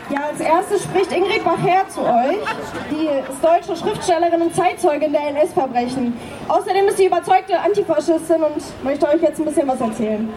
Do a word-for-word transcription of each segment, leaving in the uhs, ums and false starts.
Ja, als erstes spricht Ingrid Bachherr zu euch. Die ist deutsche Schriftstellerin und Zeitzeugin der N S-Verbrechen. Außerdem ist sie überzeugte Antifaschistin und möchte euch jetzt ein bisschen was erzählen.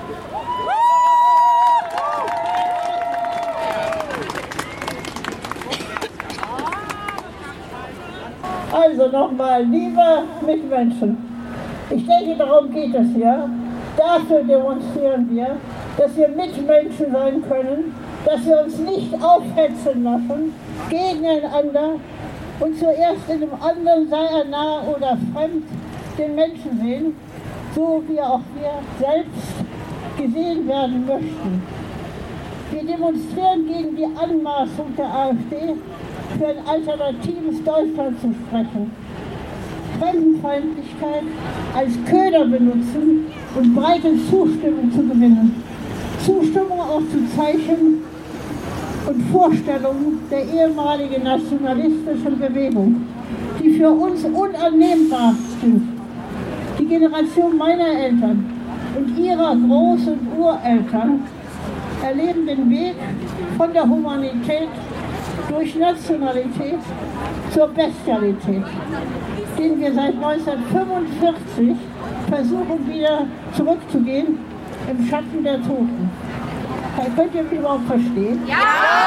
Also nochmal, liebe Mitmenschen, ich denke, darum geht es hier. Dafür demonstrieren wir, dass wir Mitmenschen sein können, dass wir uns nicht aufhetzen lassen gegeneinander und zuerst in dem anderen, sei er nah oder fremd, den Menschen sehen, so wie auch wir selbst gesehen werden möchten. Wir demonstrieren gegen die Anmaßung der AfD, für ein alternatives Deutschland zu sprechen. Fremdenfeindlichkeit als Köder benutzen und breite Zustimmung zu gewinnen. Zustimmung auch zu Zeichen und Vorstellungen der ehemaligen nationalistischen Bewegung, die für uns unannehmbar sind. Die Generation meiner Eltern und ihrer Groß- und Ureltern erleben den Weg von der Humanität durch Nationalität zur Bestialität, den wir seit neunzehnhundertfünfundvierzig versuchen wieder zurückzugehen im Schatten der Toten. Könnt ihr mich überhaupt verstehen? Ja!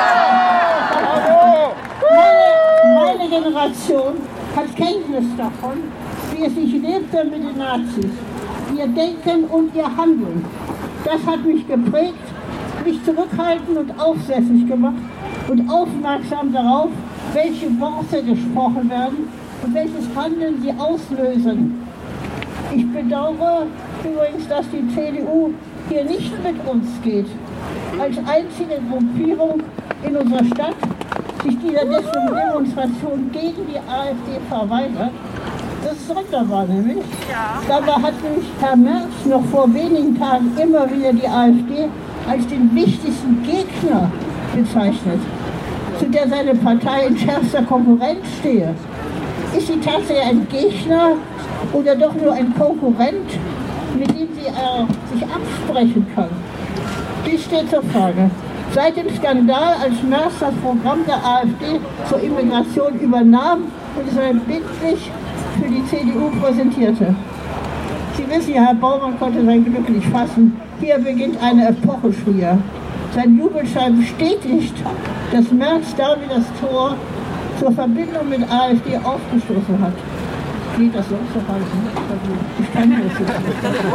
Meine, meine Generation hat Kenntnis davon, wie es sich lebte mit den Nazis. Ihr Denken und ihr Handeln. Das hat mich geprägt, mich zurückhaltend und aufsässig gemacht und aufmerksam darauf, welche Worte gesprochen werden und welches Handeln sie auslösen. Ich bedauere übrigens, dass die C D U hier nicht mit uns geht. Als einzige Gruppierung in unserer Stadt sich dieser Demonstration gegen die AfD verweigert. Das ist wunderbar nämlich. Ja. Dabei hat nämlich Herr Merz noch vor wenigen Tagen immer wieder die AfD als den wichtigsten Gegner bezeichnet, zu der seine Partei in schärfster Konkurrenz stehe. Ist sie tatsächlich ein Gegner oder doch nur ein Konkurrent, mit dem sie äh, sich absprechen kann? Dies steht zur Frage. Seit dem Skandal, als Merz das Programm der AfD zur Immigration übernahm und es verbindlich für die C D U präsentierte. Sie wissen ja, Herr Baumann konnte sein Glück nicht fassen. Hier beginnt eine Epoche, schrie er. Sein Jubelschrei bestätigt, dass Merz damit das Tor zur Verbindung mit AfD aufgestoßen hat. Geht das so zu halten? Ich kann das nicht.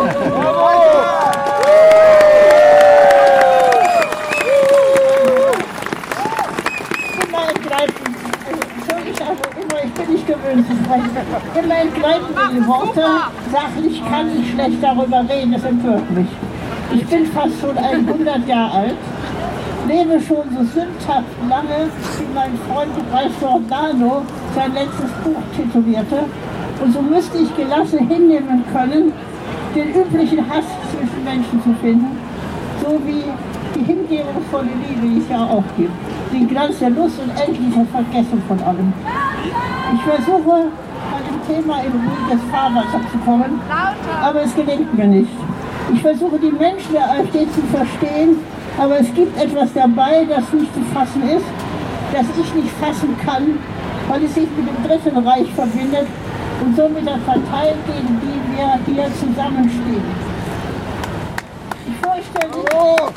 Ich bin nicht gewöhnt zu sprechen. Immer entgleiten die Worte. Sachlich kann ich schlecht darüber reden, das empört mich. Ich bin fast schon hundert Jahre alt, lebe schon so sündhaft lange, wie mein Freund Ralf Giordano sein letztes Buch titulierte. Und so müsste ich gelassen hinnehmen können, den üblichen Hass zwischen Menschen zu finden, so wie die hingebungsvolle Liebe, die es ja auch gibt. Den Glanz der Lust und endliche Vergessen von allem. Ich versuche, bei dem Thema in ruhiges Fahrwasser zu kommen, aber es gelingt mir nicht. Ich versuche, die Menschen der AfD zu verstehen, aber es gibt etwas dabei, das nicht zu fassen ist, das ich nicht fassen kann, weil es sich mit dem Dritten Reich verbindet und somit der Partei, gegen die wir hier zusammenstehen. Ich vorstelle mich, oh.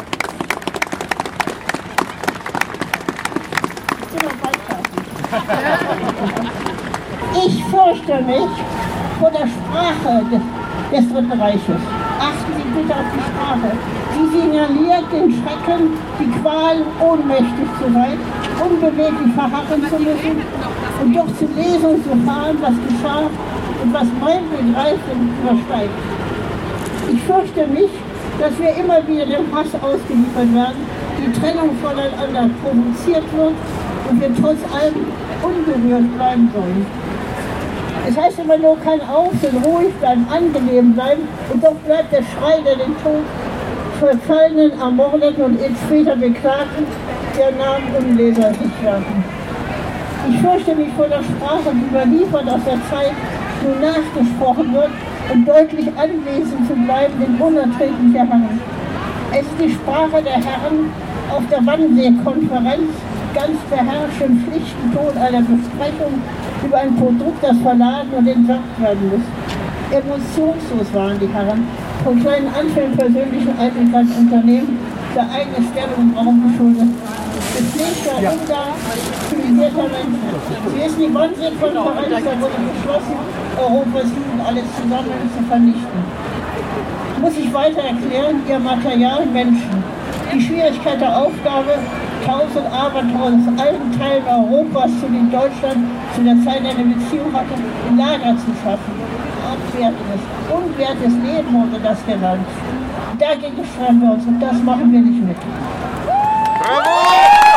Ich fürchte mich vor der Sprache des, des Dritten Reiches. Achten Sie bitte auf die Sprache. Sie signaliert den Schrecken, die Qual, ohnmächtig zu sein, unbeweglich verharren zu müssen und doch zu lesen und zu erfahren, was geschah und was mein Begreifen übersteigt. Ich fürchte mich, dass wir immer wieder dem Hass ausgeliefert werden, die Trennung voneinander provoziert wird und wir trotz allem unberührt bleiben sollen. Es heißt immer nur, kein Aufsehen, ruhig bleiben, angenehm bleiben und doch bleibt der Schrei, der den Tod verfallenen, ermordeten und später beklagten, der Namen unleserlich werden. Ich fürchte mich vor der Sprache, die überliefert aus der Zeit nur nachgesprochen wird und deutlich anwesend zu bleiben in unerträglicher Herren. Es ist die Sprache der Herren, auf der Wannsee-Konferenz ganz beherrscht im Pflichtenton einer Besprechung über ein Produkt, das verladen und entsorgt werden muss. Emotionslos waren die Herren, von kleinen Anfällen persönlichen Eitelkeitsunternehmen, der eigene Stellung im Raum geschuldet. Gepflegter ja. Umgang zivilisierter Menschen. Sie wissen, die Wannsee-Konferenz, da wurde beschlossen, Europas Jugend alles zusammen zu vernichten. Muss ich weiter erklären, ihr Materialmenschen. Die Schwierigkeit der Aufgabe, tausend Arbeiter aus allen Teilen Europas, zu denen Deutschland zu der Zeit eine Beziehung hatte, in Lager zu schaffen. Abwertendes, unwertes Leben wurde das genannt. Dagegen schreiben wir uns und das machen wir nicht mit. Bravo!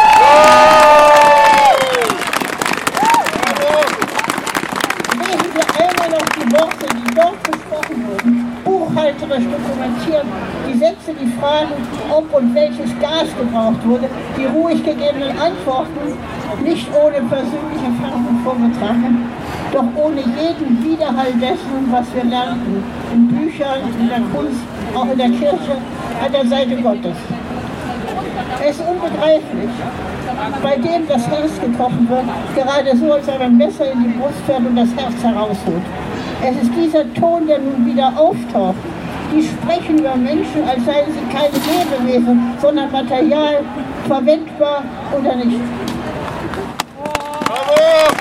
Lesen wir einmal noch die Worte, die dort gesprochen wurden. Buchhalterisch dokumentieren die Sätze, die fragen, ob und welches Gas gebraucht wurde, die ruhig gegebenen Antworten, nicht ohne persönliche Färbung vorgetragen, doch ohne jeden Widerhall dessen, was wir lernten, in Büchern, in der Kunst, auch in der Kirche, an der Seite Gottes. Es ist unbegreiflich, bei dem das Herz getroffen wird, gerade so, als ob ein Messer in die Brust fährt und das Herz herausholt. Es ist dieser Ton, der nun wieder auftaucht. Die sprechen über Menschen, als seien sie keine Lebewesen, sondern Material, verwendbar oder nicht. Bravo!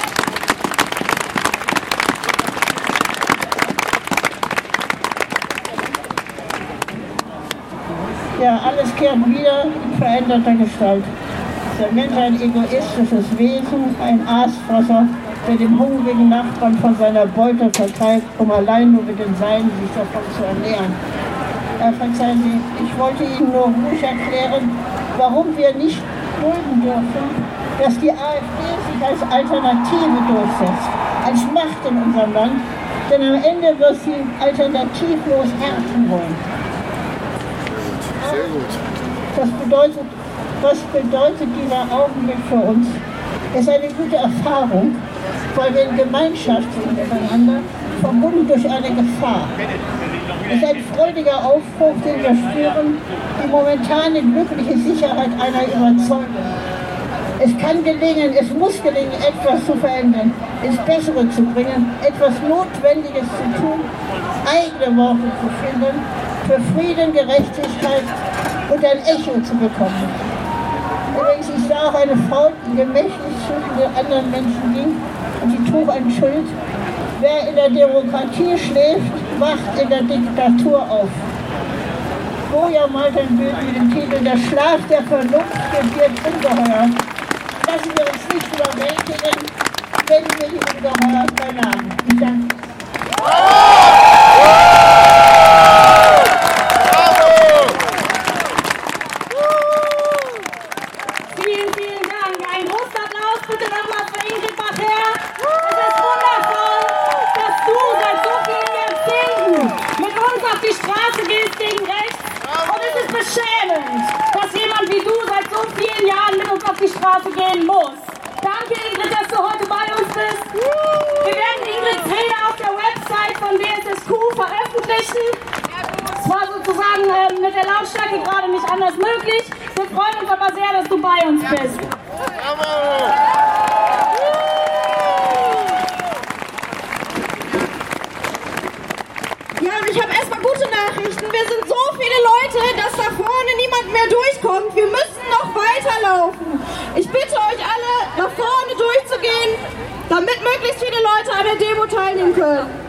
Ja, alles kehrt wieder in veränderter Gestalt. Der Mensch ein egoistisches Wesen, ein Aasfresser, der den hungrigen Nachbarn von seiner Beute vertreibt, um allein nur mit den Seinen sich davon zu ernähren. Äh, verzeihen Sie, ich wollte Ihnen nur ruhig erklären, warum wir nicht dulden dürfen, dass die AfD sich als Alternative durchsetzt, als Macht in unserem Land, denn am Ende wird sie alternativlos herrschen wollen. Sehr gut. Das bedeutet, was bedeutet dieser Augenblick für uns? Es ist eine gute Erfahrung, weil wir in Gemeinschaft sind miteinander, verbunden durch eine Gefahr. Es ist ein freudiger Aufbruch, den wir spüren, die momentane glückliche Sicherheit einer Überzeugung. Es kann gelingen, es muss gelingen, etwas zu verändern, ins Bessere zu bringen, etwas Notwendiges zu tun, eigene Worte zu finden, für Frieden, Gerechtigkeit und ein Echo zu bekommen. Übrigens, ich sah auch eine Frau, die gemächlich zwischen den anderen Menschen ging und sie trug ein Schild: Wer in der Demokratie schläft, wacht in der Diktatur auf. Goya malt ein Bild mit dem Titel Der Schlaf der Vernunft wird ungeheuer. Lassen wir uns nicht überwältigen, wenn wir die Ungeheuer vernahmen. Ich danke. Vielen, vielen Dank. Ein großer Applaus bitte nochmal für Ingrid Bacher. Es ist wundervoll, dass du seit so vielen Jahrzehnten mit uns auf die Straße gehst gegen rechts. Und es ist beschämend, dass jemand wie du seit so vielen Jahren mit uns auf die Straße gehen muss. Danke, Ingrid, dass du heute bei uns bist. Wir werden Ingrids Rede auf der Website von B S S Q veröffentlichen. Es war sozusagen äh, mit der Lautstärke gerade nicht anders möglich. Wir freuen uns aber sehr, dass du bei uns bist. Ja, und ich habe erstmal gute Nachrichten. Wir sind so viele Leute, dass da vorne niemand mehr durchkommt. Wir müssen noch weiterlaufen. Ich bitte euch alle, nach vorne durchzugehen, damit möglichst viele Leute an der Demo teilnehmen können.